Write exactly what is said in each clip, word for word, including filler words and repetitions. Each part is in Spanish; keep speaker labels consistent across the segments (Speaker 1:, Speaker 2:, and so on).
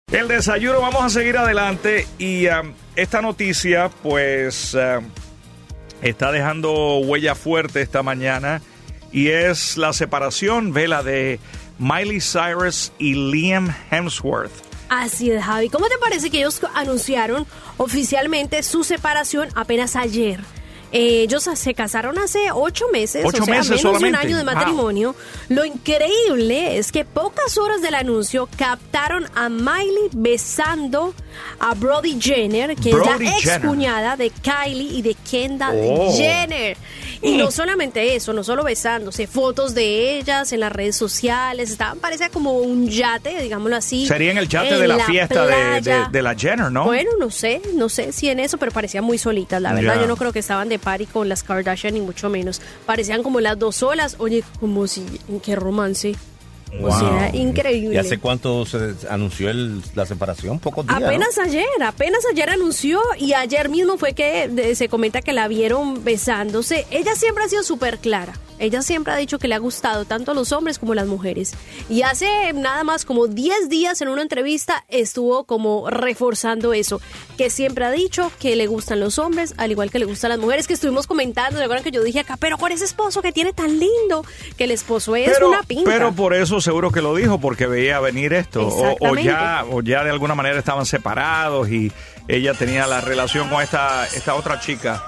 Speaker 1: El desayuno, vamos a seguir adelante y um, esta noticia pues uh, está dejando huella fuerte esta mañana y es la separación, vela, de Miley Cyrus y Liam Hemsworth.
Speaker 2: Así es, Javi. ¿Cómo te parece que ellos anunciaron oficialmente su separación apenas ayer? Eh, ellos se casaron hace ocho meses,
Speaker 1: ocho
Speaker 2: o sea,
Speaker 1: meses
Speaker 2: menos
Speaker 1: solamente.
Speaker 2: de un año de matrimonio. Wow. Lo increíble es que pocas horas del anuncio captaron a Miley besando a Brody Jenner, que Brody es la ex cuñada de Kylie y de Kendall oh. Jenner. Y no solamente eso, no solo besándose, fotos de ellas en las redes sociales, estaban, parecía como un yate, digámoslo así.
Speaker 1: Sería en el yate de la, la fiesta de, de, de la Jenner, ¿no?
Speaker 2: Bueno, no sé, no sé si en eso, pero parecían muy solitas, la verdad. Yeah. Yo no creo que estaban de party con las Kardashian, ni mucho menos. Parecían como las dos solas. Oye, como si, qué romance. Wow. O sea, increíble.
Speaker 3: ¿Y hace cuánto se anunció el, la separación? Pocos días,
Speaker 2: Apenas
Speaker 3: ¿no?
Speaker 2: ayer, apenas ayer anunció y ayer mismo fue que de, se comenta que la vieron besándose. Ella siempre ha sido súper clara. Ella siempre ha dicho que le ha gustado tanto a los hombres como a las mujeres. Y hace nada más como diez días en una entrevista estuvo como reforzando eso. Que siempre ha dicho que le gustan los hombres, al igual que le gustan las mujeres. Que estuvimos comentando, ¿se acuerdan que yo dije acá? Pero con ese esposo que tiene tan lindo, que el esposo es
Speaker 1: pero,
Speaker 2: una pinta.
Speaker 1: Pero por eso seguro que lo dijo, porque veía venir esto. O, o, ya, o ya de alguna manera estaban separados y ella tenía la relación con esta, esta otra chica.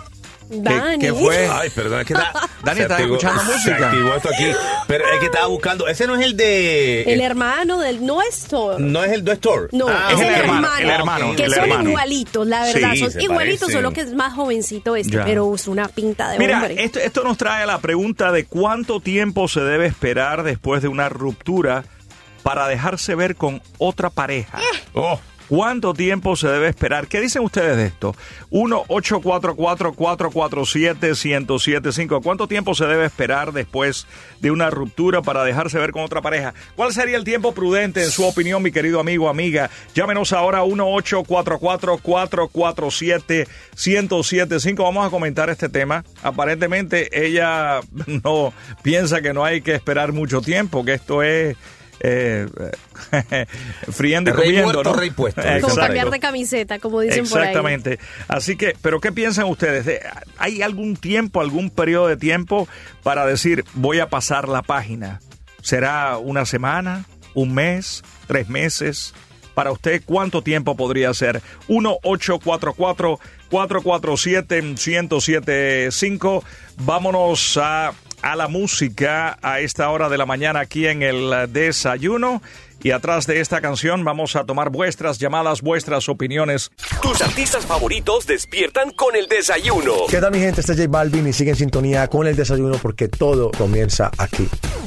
Speaker 2: Dani.
Speaker 1: ¿Qué, qué fue?
Speaker 3: Ay, perdón, es que está,
Speaker 1: Dani, ¿estás escuchando música?
Speaker 3: Se activó esto aquí. Pero es que estaba buscando. Ese no es el de.
Speaker 2: El hermano del. No es Thor.
Speaker 3: No es el de Thor.
Speaker 2: No,
Speaker 3: ah,
Speaker 2: es el,
Speaker 1: el
Speaker 2: hermano.
Speaker 1: hermano. El hermano.
Speaker 2: Que
Speaker 1: el
Speaker 2: son
Speaker 1: hermano.
Speaker 2: igualitos, la verdad.
Speaker 3: Sí,
Speaker 2: son igualitos,
Speaker 3: parecen.
Speaker 2: solo que es más jovencito este. Ya. Pero es una pinta de
Speaker 1: Mira,
Speaker 2: hombre.
Speaker 1: Mira, esto, esto nos trae a la pregunta de cuánto tiempo se debe esperar después de una ruptura para dejarse ver con otra pareja.
Speaker 2: Eh.
Speaker 1: Oh. ¿Cuánto tiempo se debe esperar? ¿Qué dicen ustedes de esto? uno ocho cuatro cuatro, cuatro cuatro siete, uno cero siete cinco. ¿Cuánto tiempo se debe esperar después de una ruptura para dejarse ver con otra pareja? ¿Cuál sería el tiempo prudente en su opinión, mi querido amigo o amiga? Llámenos ahora a uno ocho cuatro cuatro, cuatro cuatro siete, uno cero siete cinco. Vamos a comentar este tema. Aparentemente ella no piensa que no hay que esperar mucho tiempo, que esto es... Eh, friendo y
Speaker 3: rey
Speaker 1: comiendo,
Speaker 3: muerto,
Speaker 1: ¿no?
Speaker 3: Rey puesto.
Speaker 2: Como cambiar de camiseta, como dicen por ahí.
Speaker 1: Exactamente. Así que, ¿pero qué piensan ustedes? ¿Hay algún tiempo, algún periodo de tiempo para decir, voy a pasar la página? ¿Será una semana, un mes, tres meses? Para usted, ¿cuánto tiempo podría ser? uno ocho cuatro cuatro, cuatro cuatro siete, uno cero siete cinco. Vámonos a... a la música a esta hora de la mañana aquí en el desayuno. Y atrás de esta canción vamos a tomar vuestras llamadas, vuestras opiniones.
Speaker 4: Tus artistas favoritos despiertan con el desayuno.
Speaker 5: ¿Qué tal, mi gente? Este es J Balvin y sigue en sintonía con el desayuno porque todo comienza aquí.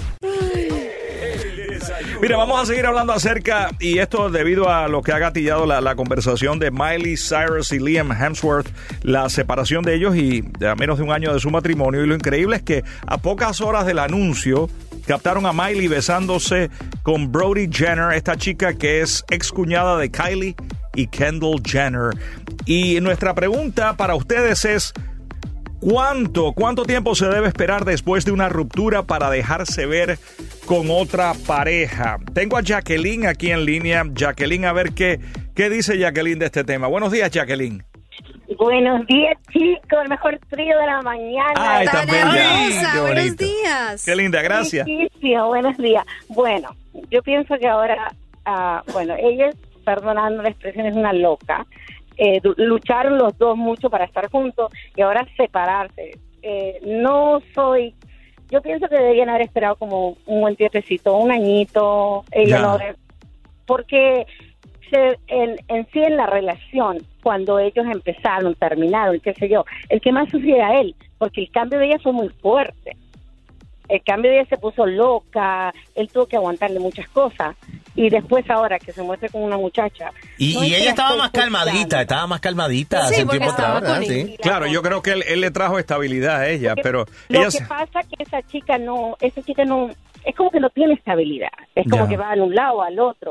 Speaker 1: Mira, vamos a seguir hablando acerca, y esto debido a lo que ha gatillado la, la conversación de Miley Cyrus y Liam Hemsworth, la separación de ellos y a menos de un año de su matrimonio. Y lo increíble es que a pocas horas del anuncio captaron a Miley besándose con Brody Jenner, esta chica que es excuñada de Kylie y Kendall Jenner. Y nuestra pregunta para ustedes es: ¿Cuánto, cuánto tiempo se debe esperar después de una ruptura para dejarse ver con otra pareja? Tengo a Jacqueline aquí en línea. Jacqueline, a ver qué, qué dice Jacqueline de este tema. Buenos días, Jacqueline.
Speaker 6: Buenos días, chicos. El mejor trío de la mañana.
Speaker 1: Ay,
Speaker 2: Tan
Speaker 1: también.
Speaker 2: hermosa. Buenos días.
Speaker 1: Qué linda, gracias.
Speaker 6: Sí, sí, sí, buenos días. Bueno, yo pienso que ahora, uh, bueno, ella, perdonando la expresión, es una loca. Eh, lucharon los dos mucho para estar juntos y ahora separarse. Eh, no soy, yo pienso que deberían haber esperado como un buen tiempecito, un añito, ella no, porque se, en, en sí en la relación, cuando ellos empezaron, terminaron, qué sé yo, el que más sufría era él, porque el cambio de ella fue muy fuerte. El cambio de ella se puso loca, él tuvo que aguantarle muchas cosas. Y después ahora que se muestre con una muchacha.
Speaker 3: Y,
Speaker 6: no
Speaker 3: y ella estaba más
Speaker 6: escuchando.
Speaker 3: calmadita, estaba más calmadita
Speaker 2: Sí,
Speaker 3: hace un
Speaker 2: porque
Speaker 3: tiempo atrás,
Speaker 2: estaba
Speaker 3: ¿verdad?
Speaker 2: con él.
Speaker 3: Sí.
Speaker 1: Claro, yo creo que él, él le trajo estabilidad a ella,
Speaker 6: Porque
Speaker 1: pero
Speaker 6: lo
Speaker 1: ella
Speaker 6: que
Speaker 1: se...
Speaker 6: pasa es que esa chica no, esa chica no, es como que no tiene estabilidad. Es como
Speaker 1: Ya.
Speaker 6: que va de un lado al otro.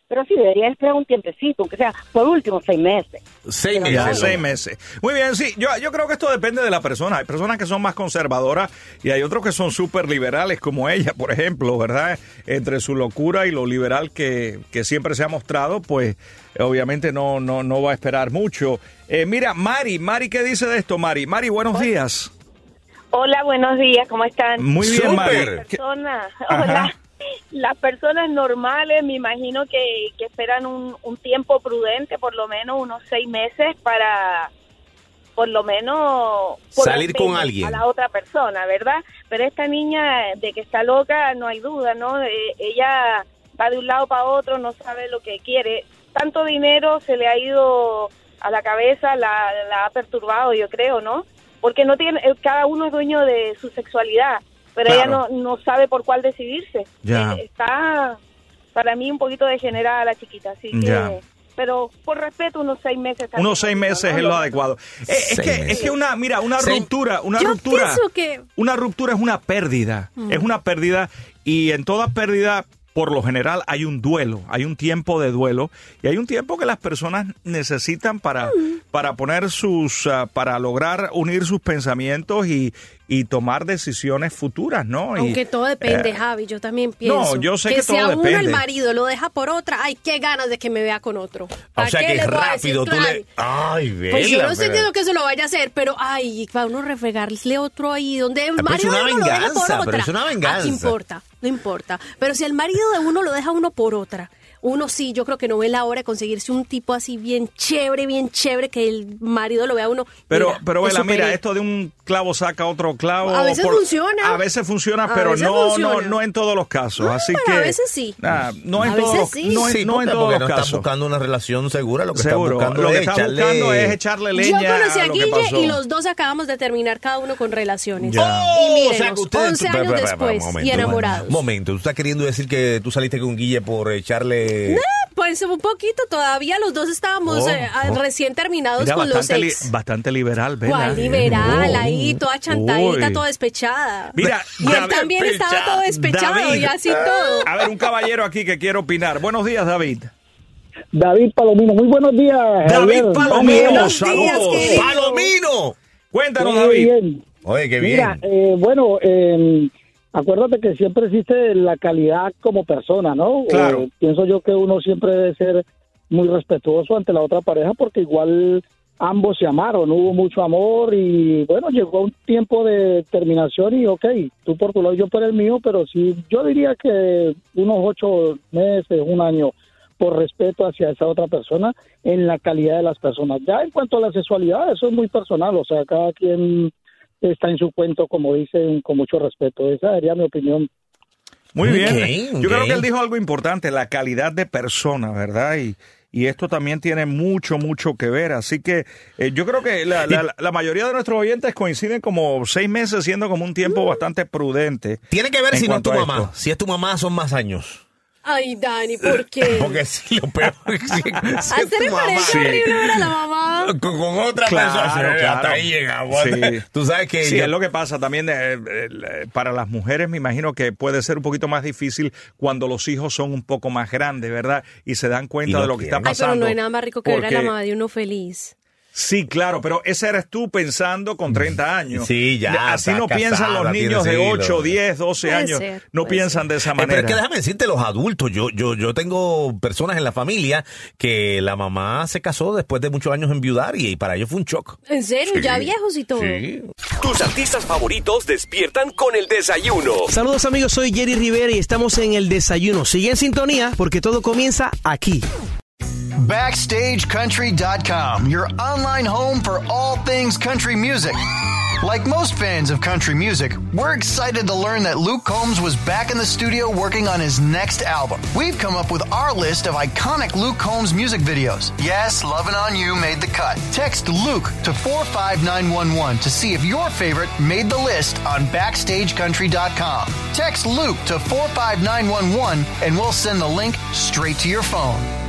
Speaker 6: pero sí debería esperar un tiempecito, aunque sea por último seis meses.
Speaker 3: Seis meses.
Speaker 1: Ya, seis meses. Muy bien, sí, yo, yo creo que esto depende de la persona. Hay personas que son más conservadoras y hay otros que son súper liberales, como ella, por ejemplo, ¿verdad? Entre su locura y lo liberal que, que siempre se ha mostrado, pues obviamente no, no, no va a esperar mucho. Eh, mira, Mari, Mari, ¿qué dice de esto, Mari? Mari, buenos días.
Speaker 7: Hola, buenos días, ¿cómo están?
Speaker 1: Muy bien, Mari.
Speaker 7: Persona,
Speaker 1: Ajá.
Speaker 7: hola. Las personas normales, me imagino que, que esperan un, un tiempo prudente, por lo menos unos seis meses para, por lo menos, por
Speaker 3: salir con
Speaker 7: respeto
Speaker 3: alguien
Speaker 7: a la otra persona, ¿verdad? Pero esta niña de que está loca, no hay duda, ¿no? Eh, ella va de un lado para otro, no sabe lo que quiere. Tanto dinero se le ha ido a la cabeza, la, la ha perturbado, yo creo, ¿no? Porque no tiene, cada uno es dueño de su sexualidad. Pero
Speaker 1: Claro.
Speaker 7: ella no, no sabe por cuál decidirse.
Speaker 1: Ya.
Speaker 7: Eh, está, para mí, un poquito degenerada la chiquita. Así que,
Speaker 1: Ya.
Speaker 7: pero por respeto, unos seis meses. está
Speaker 1: Unos
Speaker 7: bien,
Speaker 1: seis meses
Speaker 7: ¿no?
Speaker 1: es lo adecuado. Eh, es
Speaker 3: Seis
Speaker 1: que
Speaker 3: meses.
Speaker 1: es que una, mira, una
Speaker 3: Sí.
Speaker 1: ruptura, una
Speaker 2: Yo
Speaker 1: ruptura.
Speaker 2: pienso que-
Speaker 1: Una ruptura es una pérdida. Es una pérdida y en toda pérdida, por lo general, hay un duelo, hay un tiempo de duelo y hay un tiempo que las personas necesitan para, para poner sus, uh, para lograr unir sus pensamientos y, y tomar decisiones futuras, ¿no? Y,
Speaker 2: Aunque todo depende,
Speaker 1: eh,
Speaker 2: Javi, yo también pienso.
Speaker 1: yo sé que
Speaker 2: si
Speaker 1: todo
Speaker 2: a uno
Speaker 1: depende.
Speaker 2: el marido lo deja por otra, ay, qué ganas de que me vea con otro.
Speaker 3: O
Speaker 2: ¿A
Speaker 3: sea
Speaker 2: qué
Speaker 3: que
Speaker 2: les voy a decir?
Speaker 3: rápido tú
Speaker 2: Claro.
Speaker 3: le... Ay, vela.
Speaker 2: Pues yo no estoy
Speaker 3: pero-
Speaker 2: diciendo que eso lo vaya a hacer, pero ay, para uno refregarle otro ahí, donde el
Speaker 3: pero es
Speaker 2: marido
Speaker 3: una
Speaker 2: de uno lo deja por
Speaker 3: venganza,
Speaker 2: otra.
Speaker 3: pero es una
Speaker 2: ¿A
Speaker 3: venganza.
Speaker 2: qué importa? No importa. Pero si el marido de uno lo deja uno por otra, uno sí, yo creo que no ve la hora de conseguirse un tipo así bien chévere, bien chévere, que el marido lo vea a uno.
Speaker 1: Pero,
Speaker 2: mira,
Speaker 1: pero
Speaker 2: te
Speaker 1: Vela, mira,
Speaker 2: superé.
Speaker 1: esto de un clavo saca otro clavo.
Speaker 2: A veces funciona.
Speaker 1: A veces funciona,
Speaker 2: A
Speaker 1: pero
Speaker 2: veces
Speaker 1: no, no,
Speaker 2: funciona.
Speaker 1: no en todos los casos.
Speaker 2: No,
Speaker 1: Así
Speaker 2: pero
Speaker 1: que
Speaker 2: a veces sí.
Speaker 1: nah, no en
Speaker 2: A
Speaker 1: todos
Speaker 2: veces
Speaker 1: los,
Speaker 2: sí.
Speaker 1: no en,
Speaker 3: Sí,
Speaker 1: no en
Speaker 3: porque,
Speaker 1: todos
Speaker 3: porque
Speaker 1: los
Speaker 3: no
Speaker 1: casos.
Speaker 3: están buscando una relación segura, lo que
Speaker 1: Seguro.
Speaker 3: están buscando
Speaker 1: Lo que
Speaker 3: es
Speaker 1: están
Speaker 3: echarle...
Speaker 1: buscando es echarle
Speaker 2: Yo
Speaker 1: leña
Speaker 2: conocí
Speaker 1: a
Speaker 2: a
Speaker 1: lo que
Speaker 2: Guille
Speaker 1: pasó.
Speaker 2: y los dos acabamos de terminar cada uno con relaciones.
Speaker 1: Ya.
Speaker 2: Y
Speaker 3: Oh,
Speaker 2: mírenos,
Speaker 3: o sea que ustedes-
Speaker 2: once
Speaker 3: Espera,
Speaker 2: años
Speaker 3: espera, espera,
Speaker 2: después
Speaker 3: un momento,
Speaker 2: y enamorados.
Speaker 3: Un momento, ¿tú estás queriendo decir que tú saliste con Guille por echarle...
Speaker 2: Pues un poquito, todavía los dos estábamos
Speaker 3: Oh,
Speaker 2: eh, ah,
Speaker 3: oh.
Speaker 2: recién terminados
Speaker 1: Mira,
Speaker 2: con los
Speaker 1: bastante, li-
Speaker 2: ex.
Speaker 1: bastante liberal, Vela.
Speaker 2: ¿Cuál liberal?
Speaker 1: Oh.
Speaker 2: Ahí, toda chantadita,
Speaker 1: Uy.
Speaker 2: toda despechada.
Speaker 1: Mira,
Speaker 2: y él
Speaker 1: David,
Speaker 2: también estaba todo despechado
Speaker 1: David.
Speaker 2: y así todo.
Speaker 1: A ver, un caballero aquí que quiere opinar. Buenos días, David.
Speaker 8: David Palomino, muy buenos días.
Speaker 1: David
Speaker 8: Javier.
Speaker 1: Palomino,
Speaker 2: Buenos
Speaker 1: saludos.
Speaker 2: días, querido.
Speaker 3: ¡Palomino!
Speaker 1: Cuéntanos,
Speaker 8: Muy
Speaker 1: David.
Speaker 8: bien.
Speaker 3: Oye, qué bien.
Speaker 8: Mira, eh, bueno, eh, acuérdate que siempre existe la calidad como persona, ¿no?
Speaker 1: Claro.
Speaker 8: Eh, pienso yo que uno siempre debe ser muy respetuoso ante la otra pareja porque igual ambos se amaron, hubo mucho amor y bueno, llegó un tiempo de terminación y ok, tú por tu lado, yo por el mío, pero sí, yo diría que unos ocho meses, un año, por respeto hacia esa otra persona en la calidad de las personas. Ya en cuanto a la sexualidad, eso es muy personal, o sea, cada quien está en su cuento, como dicen, con mucho respeto. Esa sería mi opinión.
Speaker 1: Muy
Speaker 3: Ok,
Speaker 1: bien. Yo
Speaker 3: ok.
Speaker 1: creo que él dijo algo importante, la calidad de persona, ¿verdad? Y, y esto también tiene mucho, mucho que ver. Así que eh, yo creo que la, la, la mayoría de nuestros oyentes coinciden como seis meses siendo como un tiempo bastante prudente.
Speaker 3: Tiene que ver
Speaker 1: en
Speaker 3: si no es tu
Speaker 1: cuanto a
Speaker 3: mamá.
Speaker 1: esto.
Speaker 3: Si es tu mamá, son más años.
Speaker 2: Ay, Dani, ¿por qué?
Speaker 3: Porque si lo peor es si, si es
Speaker 2: Hacer
Speaker 3: tu mamá.
Speaker 2: referencia horrible ver a la mamá.
Speaker 3: Con, con otra
Speaker 1: Claro,
Speaker 3: persona.
Speaker 1: claro.
Speaker 3: Hasta ahí llegamos.
Speaker 1: Sí.
Speaker 3: Tú sabes que...
Speaker 1: Sí,
Speaker 3: yo-
Speaker 1: es lo que pasa también eh, eh, para las mujeres. Me imagino que puede ser un poquito más difícil cuando los hijos son un poco más grandes, ¿verdad? Y se dan cuenta
Speaker 3: Y no
Speaker 1: de lo que está
Speaker 3: quieren.
Speaker 2: Ay, pero
Speaker 1: pasando.
Speaker 2: no hay nada más rico que ver a la
Speaker 1: porque-
Speaker 2: mamá de uno feliz.
Speaker 1: Sí, claro, pero ese eres tú pensando con treinta años.
Speaker 3: Sí, ya,
Speaker 1: Así
Speaker 3: estás
Speaker 1: no piensan
Speaker 3: casada,
Speaker 1: los niños de
Speaker 3: tienes
Speaker 1: ocho,
Speaker 3: hijos.
Speaker 1: diez, doce
Speaker 2: Puede
Speaker 1: años.
Speaker 2: ser,
Speaker 1: no
Speaker 2: puede
Speaker 1: piensan de esa
Speaker 3: Eh, pero
Speaker 1: manera.
Speaker 3: es que déjame decirte, los adultos, yo, yo, yo tengo personas en la familia que la mamá se casó después de muchos años enviudar y, y para ellos fue un shock.
Speaker 2: ¿En serio?
Speaker 3: Sí.
Speaker 2: ¿Ya viejos y todo?
Speaker 3: Sí.
Speaker 4: Tus artistas favoritos despiertan con el desayuno.
Speaker 9: Saludos amigos, soy Jerry Rivera y estamos en El Desayuno. Sigue en sintonía porque todo comienza aquí.
Speaker 10: Backstage Country dot com, your online home for all things country music. Like most fans of country music, we're excited to learn that Luke Combs was back in the studio working on his next album. We've come up with our list of iconic Luke Combs music videos. Yes, Lovin' On You made the cut. Text Luke to four five nine one one to see if your favorite made the list on Backstage Country dot com. Text Luke to four five nine one one and we'll send the link straight to your phone.